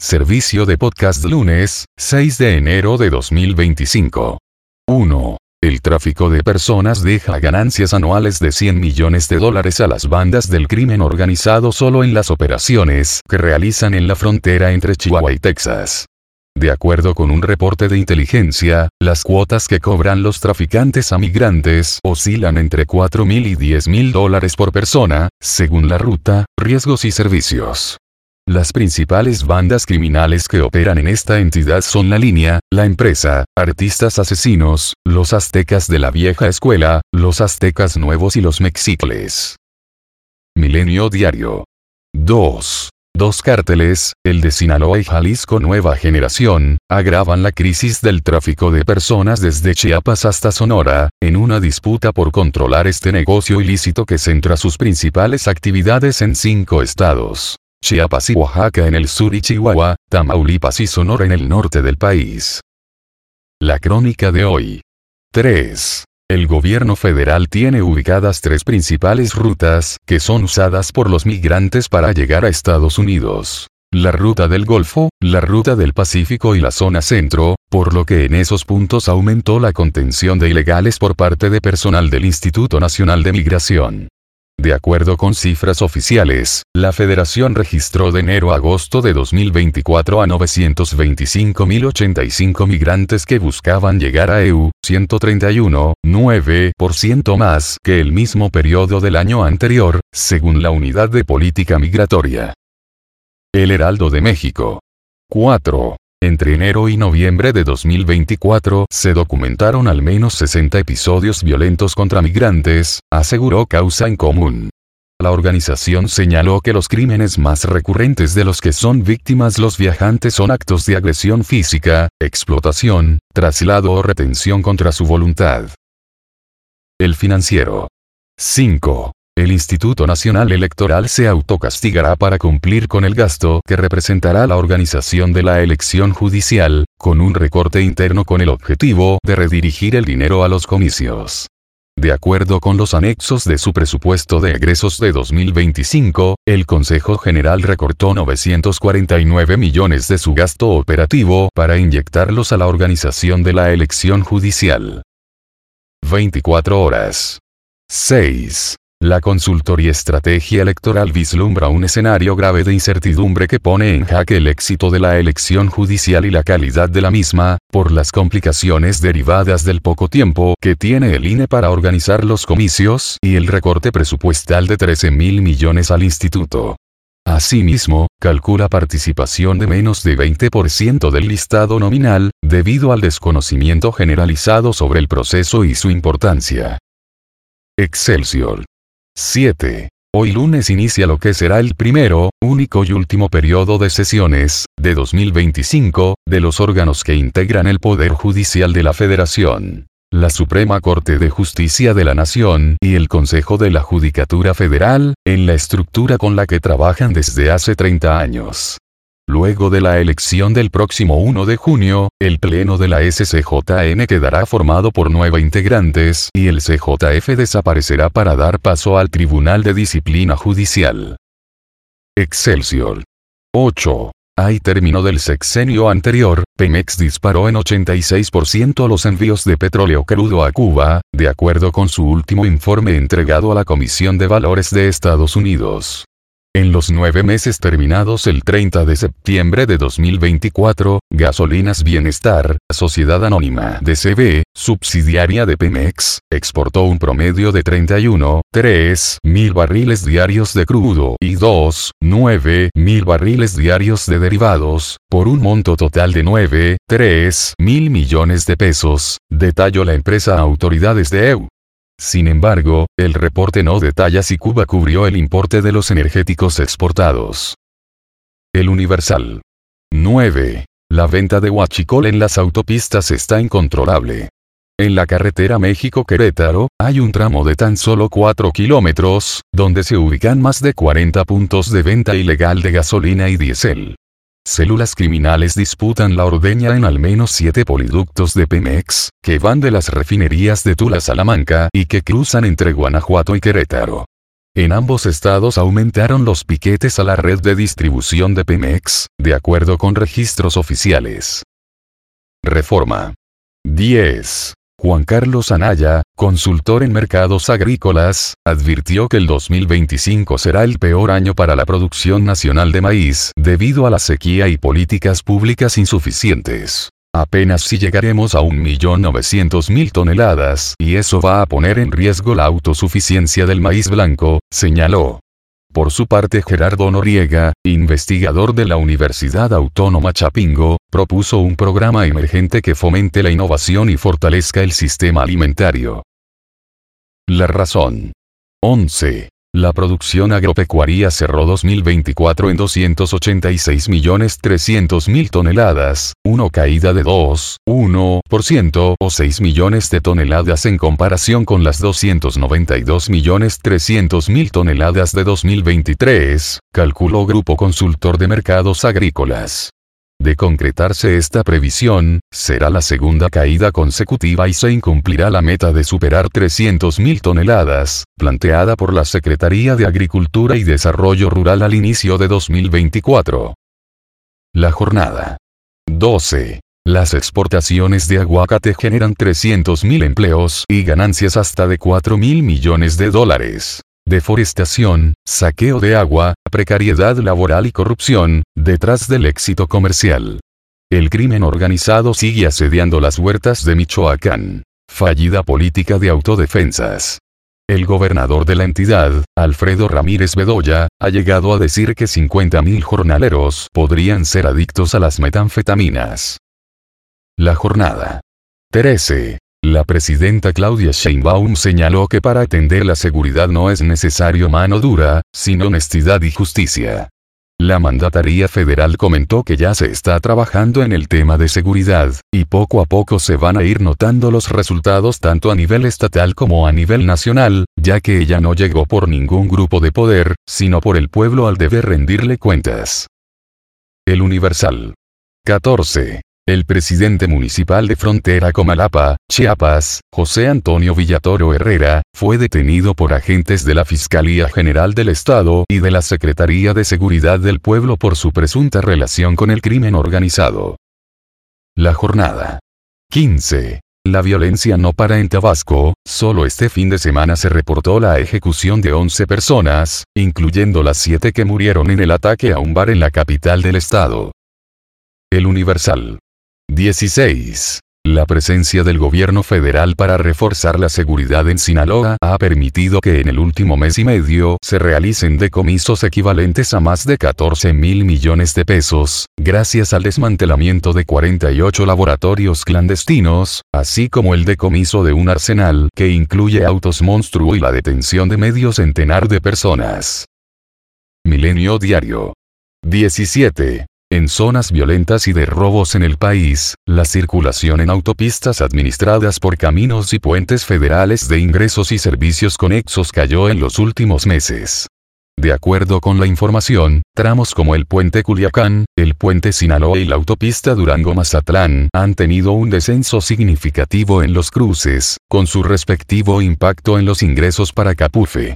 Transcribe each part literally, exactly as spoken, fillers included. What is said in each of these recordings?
Servicio de podcast lunes, seis de enero de dos mil veinticinco. uno. El tráfico de personas deja ganancias anuales de cien millones de dólares a las bandas del crimen organizado solo en las operaciones que realizan en la frontera entre Chihuahua y Texas. De acuerdo con un reporte de inteligencia, las cuotas que cobran los traficantes a migrantes oscilan entre cuatro mil y diez mil dólares por persona, según la ruta, riesgos y servicios. Las principales bandas criminales que operan en esta entidad son La Línea, La Empresa, Artistas Asesinos, los Aztecas de la Vieja Escuela, los Aztecas Nuevos y los Mexicles. Milenio Diario. dos. Dos cárteles, el de Sinaloa y Jalisco Nueva Generación, agravan la crisis del tráfico de personas desde Chiapas hasta Sonora, en una disputa por controlar este negocio ilícito que centra sus principales actividades en cinco estados: Chiapas y Oaxaca en el sur y Chihuahua, Tamaulipas y Sonora en el norte del país. La crónica de hoy. tres. El gobierno federal tiene ubicadas tres principales rutas que son usadas por los migrantes para llegar a Estados Unidos: la ruta del Golfo, la ruta del Pacífico y la zona centro, por lo que en esos puntos aumentó la contención de ilegales por parte de personal del Instituto Nacional de Migración. De acuerdo con cifras oficiales, la Federación registró de enero a agosto de dos mil veinticuatro a novecientos veinticinco mil ochenta y cinco migrantes que buscaban llegar a E U, ciento treinta y uno punto nueve por ciento más que el mismo periodo del año anterior, según la Unidad de Política Migratoria. El Heraldo de México. cuatro. Entre enero y noviembre de dos mil veinticuatro se documentaron al menos sesenta episodios violentos contra migrantes, aseguró Causa en Común. La organización señaló que los crímenes más recurrentes de los que son víctimas los viajantes son actos de agresión física, explotación, traslado o retención contra su voluntad. El Financiero. cinco. El Instituto Nacional Electoral se autocastigará para cumplir con el gasto que representará la organización de la elección judicial, con un recorte interno con el objetivo de redirigir el dinero a los comicios. De acuerdo con los anexos de su presupuesto de egresos de dos mil veinticinco, el Consejo General recortó novecientos cuarenta y nueve millones de su gasto operativo para inyectarlos a la organización de la elección judicial. veinticuatro horas. seis. La consultoría Estrategia Electoral vislumbra un escenario grave de incertidumbre que pone en jaque el éxito de la elección judicial y la calidad de la misma, por las complicaciones derivadas del poco tiempo que tiene el I N E para organizar los comicios y el recorte presupuestal de trece mil millones al instituto. Asimismo, calcula participación de menos de veinte por ciento del listado nominal, debido al desconocimiento generalizado sobre el proceso y su importancia. Excelsior. siete. Hoy lunes inicia lo que será el primero, único y último periodo de sesiones, de dos mil veinticinco, de los órganos que integran el Poder Judicial de la Federación, la Suprema Corte de Justicia de la Nación y el Consejo de la Judicatura Federal, en la estructura con la que trabajan desde hace treinta años. Luego de la elección del próximo uno de junio, el Pleno de la S C J N quedará formado por nueve integrantes y el C J F desaparecerá para dar paso al Tribunal de Disciplina Judicial. Excelsior. ocho. Al término del sexenio anterior, Pemex disparó en ochenta y seis por ciento los envíos de petróleo crudo a Cuba, de acuerdo con su último informe entregado a la Comisión de Valores de Estados Unidos. En los nueve meses terminados el treinta de septiembre de dos mil veinticuatro, Gasolinas Bienestar, Sociedad Anónima D C B, subsidiaria de Pemex, exportó un promedio de treinta y uno punto tres mil barriles diarios de crudo y dos punto nueve mil barriles diarios de derivados, por un monto total de nueve punto tres mil millones de pesos, detalló la empresa a autoridades de E U. Sin embargo, el reporte no detalla si Cuba cubrió el importe de los energéticos exportados. El Universal. nueve. La venta de huachicol en las autopistas está incontrolable. En la carretera México-Querétaro, hay un tramo de tan solo cuatro kilómetros, donde se ubican más de cuarenta puntos de venta ilegal de gasolina y diésel. Células criminales disputan la ordeña en al menos siete poliductos de Pemex, que van de las refinerías de Tula a Salamanca y que cruzan entre Guanajuato y Querétaro. En ambos estados aumentaron los piquetes a la red de distribución de Pemex, de acuerdo con registros oficiales. Reforma. diez. Juan Carlos Anaya, consultor en mercados agrícolas, advirtió que el dos mil veinticinco será el peor año para la producción nacional de maíz, debido a la sequía y políticas públicas insuficientes. Apenas si llegaremos a un millón novecientos mil toneladas, y eso va a poner en riesgo la autosuficiencia del maíz blanco, señaló. Por su parte, Gerardo Noriega, investigador de la Universidad Autónoma Chapingo, propuso un programa emergente que fomente la innovación y fortalezca el sistema alimentario. La razón. once. La producción agropecuaria cerró dos mil veinticuatro en doscientos ochenta y seis millones trescientos mil toneladas, una caída de dos punto uno por ciento o seis millones de toneladas en comparación con las doscientos noventa y dos millones trescientos mil toneladas de dos mil veintitrés, calculó Grupo Consultor de Mercados Agrícolas. De concretarse esta previsión, será la segunda caída consecutiva y se incumplirá la meta de superar trescientas mil toneladas, planteada por la Secretaría de Agricultura y Desarrollo Rural al inicio de dos mil veinticuatro. La jornada. doce. Las exportaciones de aguacate generan trescientos mil empleos y ganancias hasta de cuatro mil millones de dólares. Deforestación, saqueo de agua, precariedad laboral y corrupción, detrás del éxito comercial. El crimen organizado sigue asediando las huertas de Michoacán. Fallida política de autodefensas. El gobernador de la entidad, Alfredo Ramírez Bedoya, ha llegado a decir que cincuenta mil jornaleros podrían ser adictos a las metanfetaminas. La jornada. trece. La presidenta Claudia Sheinbaum señaló que para atender la seguridad no es necesario mano dura, sino honestidad y justicia. La mandataria federal comentó que ya se está trabajando en el tema de seguridad, y poco a poco se van a ir notando los resultados tanto a nivel estatal como a nivel nacional, ya que ella no llegó por ningún grupo de poder, sino por el pueblo al deber rendirle cuentas. El Universal. catorce. El presidente municipal de Frontera Comalapa, Chiapas, José Antonio Villatoro Herrera, fue detenido por agentes de la Fiscalía General del Estado y de la Secretaría de Seguridad del Pueblo por su presunta relación con el crimen organizado. La jornada. quince. La violencia no para en Tabasco, solo este fin de semana se reportó la ejecución de once personas, incluyendo las siete que murieron en el ataque a un bar en la capital del estado. El Universal. dieciséis. La presencia del gobierno federal para reforzar la seguridad en Sinaloa ha permitido que en el último mes y medio se realicen decomisos equivalentes a más de catorce mil millones de pesos, gracias al desmantelamiento de cuarenta y ocho laboratorios clandestinos, así como el decomiso de un arsenal que incluye autos monstruo y la detención de medio centenar de personas. Milenio Diario. diecisiete. En zonas violentas y de robos en el país, la circulación en autopistas administradas por Caminos y Puentes Federales de Ingresos y Servicios Conexos cayó en los últimos meses. De acuerdo con la información, tramos como el Puente Culiacán, el Puente Sinaloa y la autopista Durango-Mazatlán han tenido un descenso significativo en los cruces, con su respectivo impacto en los ingresos para Capufe.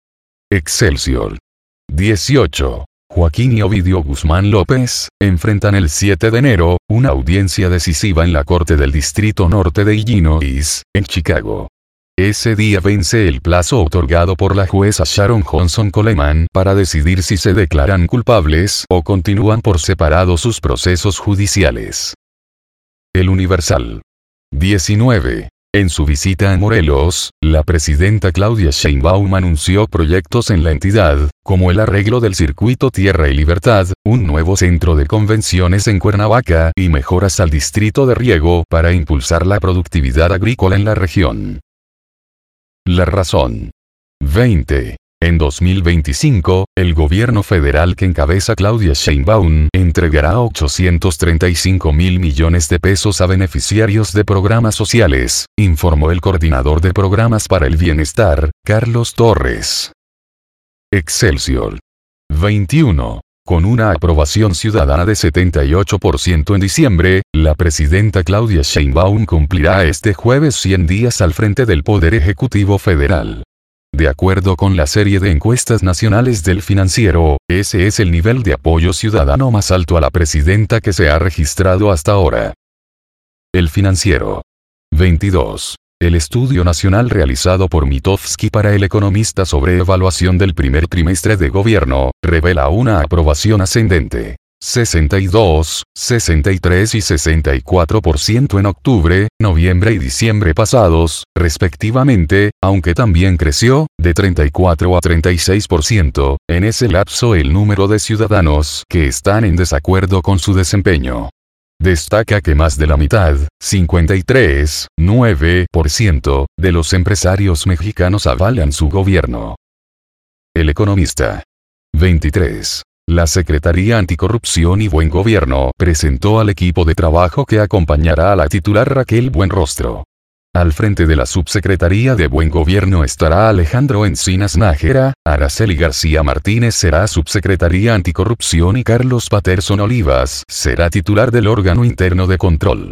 Excelsior. dieciocho. Joaquín y Ovidio Guzmán López, enfrentan el siete de enero, una audiencia decisiva en la Corte del Distrito Norte de Illinois, en Chicago. Ese día vence el plazo otorgado por la jueza Sharon Johnson Coleman para decidir si se declaran culpables o continúan por separado sus procesos judiciales. El Universal. diecinueve. En su visita a Morelos, la presidenta Claudia Sheinbaum anunció proyectos en la entidad, como el arreglo del circuito Tierra y Libertad, un nuevo centro de convenciones en Cuernavaca y mejoras al distrito de riego para impulsar la productividad agrícola en la región. La razón. veinte. En dos mil veinticinco, el gobierno federal que encabeza Claudia Sheinbaum entregará ochocientos treinta y cinco mil millones de pesos a beneficiarios de programas sociales, informó el coordinador de programas para el bienestar, Carlos Torres. Excelsior. veintiuno. Con una aprobación ciudadana de setenta y ocho por ciento en diciembre, la presidenta Claudia Sheinbaum cumplirá este jueves cien días al frente del Poder Ejecutivo Federal. De acuerdo con la serie de encuestas nacionales del Financiero, ese es el nivel de apoyo ciudadano más alto a la presidenta que se ha registrado hasta ahora. El Financiero. veintidós. El estudio nacional realizado por Mitofsky para El Economista sobre evaluación del primer trimestre de gobierno, revela una aprobación ascendente. sesenta y dos, sesenta y tres y sesenta y cuatro por ciento en octubre, noviembre y diciembre pasados, respectivamente, aunque también creció, de treinta y cuatro a treinta y seis por ciento, en ese lapso el número de ciudadanos que están en desacuerdo con su desempeño. Destaca que más de la mitad, cincuenta y tres punto nueve por ciento, de los empresarios mexicanos avalan su gobierno. El Economista. veintitrés. La Secretaría Anticorrupción y Buen Gobierno presentó al equipo de trabajo que acompañará a la titular Raquel Buenrostro. Al frente de la Subsecretaría de Buen Gobierno estará Alejandro Encinas Nájera, Araceli García Martínez será Subsecretaría Anticorrupción y Carlos Patterson Olivas será titular del órgano interno de control.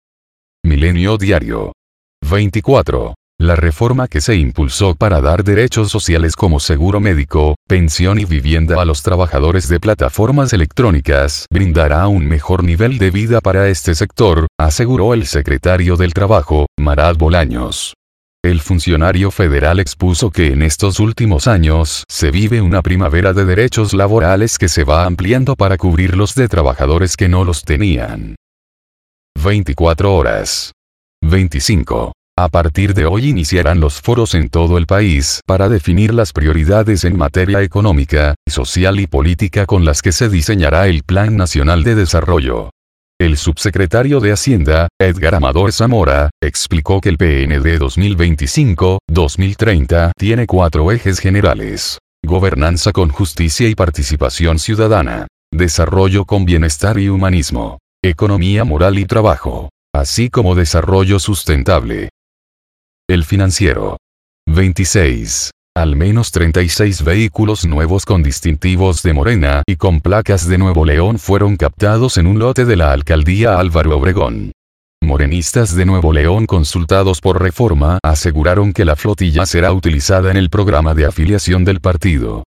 Milenio Diario. veinticuatro. La reforma que se impulsó para dar derechos sociales como seguro médico, pensión y vivienda a los trabajadores de plataformas electrónicas brindará un mejor nivel de vida para este sector, aseguró el secretario del Trabajo, Marat Bolaños. El funcionario federal expuso que en estos últimos años se vive una primavera de derechos laborales que se va ampliando para cubrir los de trabajadores que no los tenían. veinticuatro horas. veinticinco. A partir de hoy iniciarán los foros en todo el país para definir las prioridades en materia económica, social y política con las que se diseñará el Plan Nacional de Desarrollo. El subsecretario de Hacienda, Edgar Amador Zamora, explicó que el P N D dos mil veinticinco a dos mil treinta tiene cuatro ejes generales: gobernanza con justicia y participación ciudadana, desarrollo con bienestar y humanismo, economía moral y trabajo, así como desarrollo sustentable. El Financiero. veintiséis. Al menos treinta y seis vehículos nuevos con distintivos de Morena y con placas de Nuevo León fueron captados en un lote de la alcaldía Álvaro Obregón. Morenistas de Nuevo León consultados por Reforma aseguraron que la flotilla será utilizada en el programa de afiliación del partido.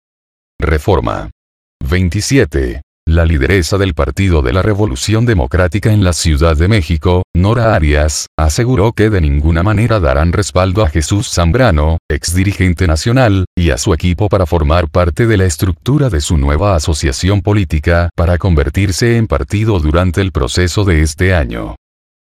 Reforma. veintisiete. La lideresa del Partido de la Revolución Democrática en la Ciudad de México, Nora Arias, aseguró que de ninguna manera darán respaldo a Jesús Zambrano, exdirigente nacional, y a su equipo para formar parte de la estructura de su nueva asociación política para convertirse en partido durante el proceso de este año.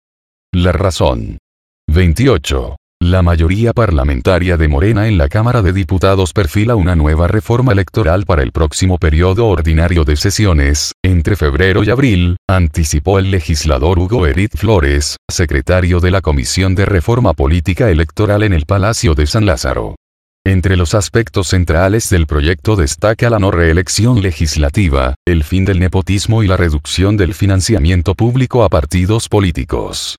La razón. veintiocho. La mayoría parlamentaria de Morena en la Cámara de Diputados perfila una nueva reforma electoral para el próximo periodo ordinario de sesiones, entre febrero y abril, anticipó el legislador Hugo Erit Flores, secretario de la Comisión de Reforma Política Electoral en el Palacio de San Lázaro. Entre los aspectos centrales del proyecto destaca la no reelección legislativa, el fin del nepotismo y la reducción del financiamiento público a partidos políticos.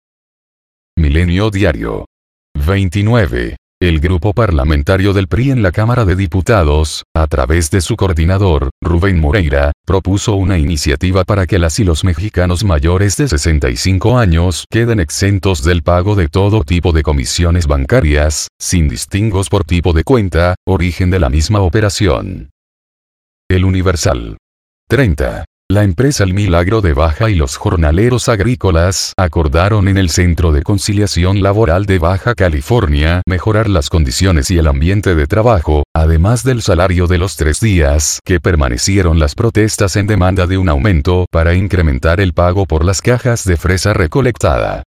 Milenio Diario. veintinueve. El grupo parlamentario del P R I en la Cámara de Diputados, a través de su coordinador, Rubén Moreira, propuso una iniciativa para que las y los mexicanos mayores de sesenta y cinco años queden exentos del pago de todo tipo de comisiones bancarias, sin distingos por tipo de cuenta, origen de la misma operación. El Universal. treinta. La empresa El Milagro de Baja y los jornaleros agrícolas acordaron en el Centro de Conciliación Laboral de Baja California mejorar las condiciones y el ambiente de trabajo, además del salario de los tres días que permanecieron las protestas en demanda de un aumento para incrementar el pago por las cajas de fresa recolectada.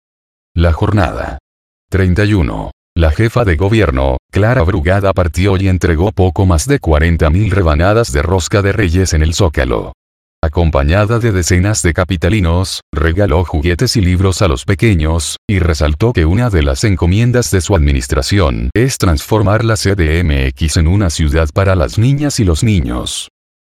La Jornada. treinta y uno. La jefa de gobierno, Clara Brugada, partió y entregó poco más de cuarenta mil rebanadas de rosca de Reyes en el Zócalo. Acompañada de decenas de capitalinos, regaló juguetes y libros a los pequeños, y resaltó que una de las encomiendas de su administración es transformar la C D M X en una ciudad para las niñas y los niños.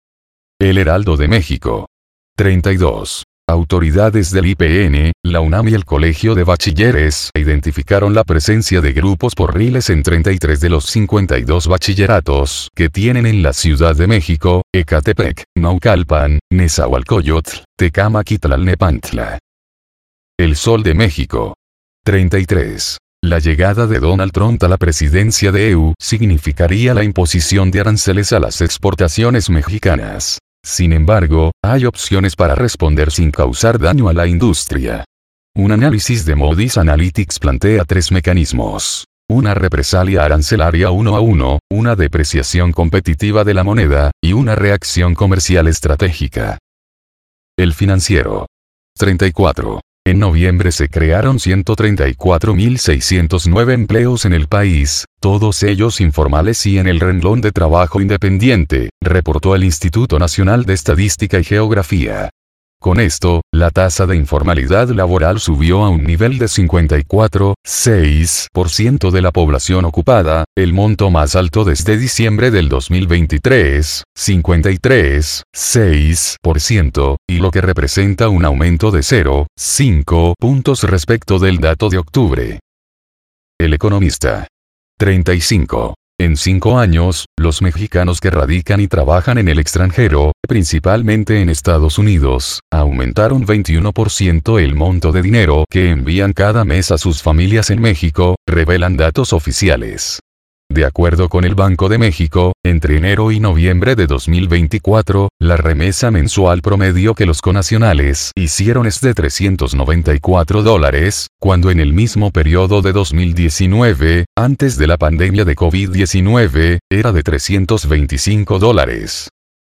El Heraldo de México. treinta y dos. Autoridades del I P N, la UNAM y el Colegio de Bachilleres identificaron la presencia de grupos porriles en treinta y tres de los cincuenta y dos bachilleratos que tienen en la Ciudad de México, Ecatepec, Naucalpan, Nezahualcóyotl, Tecámac y Tlalnepantla. El Sol de México. treinta y tres. La llegada de Donald Trump a la presidencia de E U significaría la imposición de aranceles a las exportaciones mexicanas. Sin embargo, hay opciones para responder sin causar daño a la industria. Un análisis de Moody's Analytics plantea tres mecanismos. Una represalia arancelaria uno a uno, una depreciación competitiva de la moneda, y una reacción comercial estratégica. El Financiero. treinta y cuatro. En noviembre se crearon ciento treinta y cuatro mil seiscientos nueve empleos en el país, todos ellos informales y en el renglón de trabajo independiente, reportó el Instituto Nacional de Estadística y Geografía. Con esto, la tasa de informalidad laboral subió a un nivel de cincuenta y cuatro coma seis por ciento de la población ocupada, el monto más alto desde diciembre del dos mil veintitrés, cincuenta y tres coma seis por ciento, y lo que representa un aumento de cero coma cinco puntos respecto del dato de octubre. El Economista. treinta y cinco. En cinco años, los mexicanos que radican y trabajan en el extranjero, principalmente en Estados Unidos, aumentaron veintiuno por ciento el monto de dinero que envían cada mes a sus familias en México, revelan datos oficiales. De acuerdo con el Banco de México, entre enero y noviembre de dos mil veinticuatro, la remesa mensual promedio que los connacionales hicieron es de trescientos noventa y cuatro dólares, cuando en el mismo periodo de dos mil diecinueve, antes de la pandemia de COVID diecinueve, era de trescientos veinticinco dólares.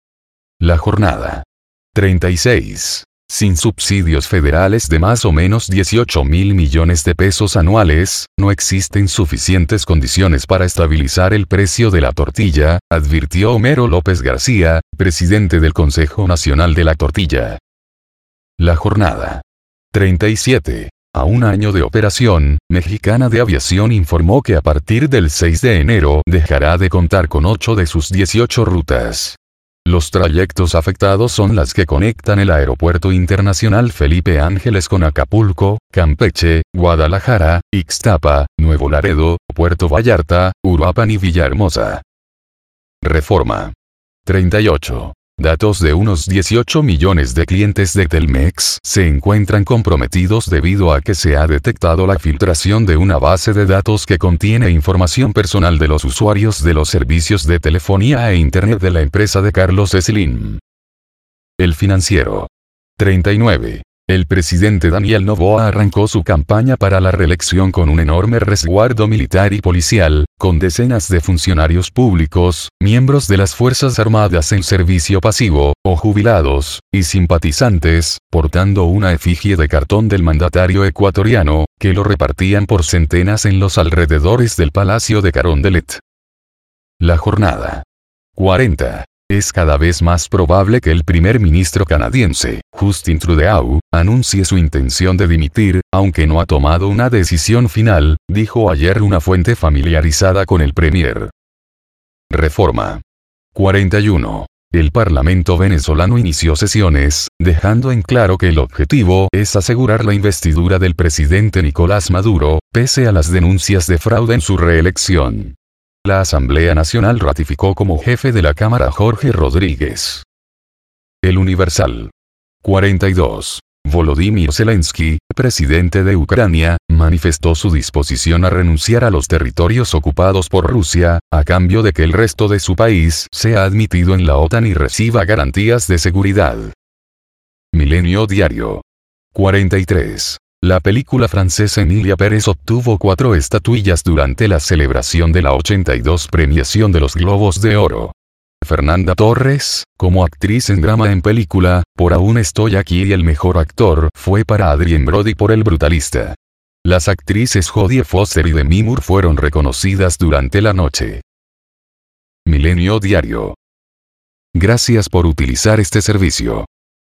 La Jornada. treinta y seis. Sin subsidios federales de más o menos dieciocho mil millones de pesos anuales, no existen suficientes condiciones para estabilizar el precio de la tortilla, advirtió Homero López García, presidente del Consejo Nacional de la Tortilla. La Jornada. treinta y siete. A un año de operación, Mexicana de Aviación informó que a partir del seis de enero dejará de contar con ocho de sus dieciocho rutas. Los trayectos afectados son las que conectan el Aeropuerto Internacional Felipe Ángeles con Acapulco, Campeche, Guadalajara, Ixtapa, Nuevo Laredo, Puerto Vallarta, Uruapan y Villahermosa. Reforma. treinta y ocho. Datos de unos dieciocho millones de clientes de Telmex se encuentran comprometidos debido a que se ha detectado la filtración de una base de datos que contiene información personal de los usuarios de los servicios de telefonía e internet de la empresa de Carlos Slim. El Financiero. treinta y nueve. El presidente Daniel Noboa arrancó su campaña para la reelección con un enorme resguardo militar y policial, con decenas de funcionarios públicos, miembros de las Fuerzas Armadas en servicio pasivo, o jubilados, y simpatizantes, portando una efigie de cartón del mandatario ecuatoriano, que lo repartían por centenas en los alrededores del Palacio de Carondelet. La Jornada. cuarenta. Es cada vez más probable que el primer ministro canadiense, Justin Trudeau, anuncie su intención de dimitir, aunque no ha tomado una decisión final, dijo ayer una fuente familiarizada con el premier. Reforma. cuarenta y uno. El Parlamento venezolano inició sesiones, dejando en claro que el objetivo es asegurar la investidura del presidente Nicolás Maduro, pese a las denuncias de fraude en su reelección. La Asamblea Nacional ratificó como jefe de la Cámara Jorge Rodríguez. El Universal. cuarenta y dos. Volodymyr Zelensky, presidente de Ucrania, manifestó su disposición a renunciar a los territorios ocupados por Rusia, a cambio de que el resto de su país sea admitido en la OTAN y reciba garantías de seguridad. Milenio Diario. cuarenta y tres. La película francesa Emilia Pérez obtuvo cuatro estatuillas durante la celebración de la ochenta y dos premiación de los Globos de Oro. Fernanda Torres, como actriz en drama en película, por Aún estoy aquí, y el mejor actor fue para Adrien Brody por El Brutalista. Las actrices Jodie Foster y Demi Moore fueron reconocidas durante la noche. Milenio Diario. Gracias por utilizar este servicio.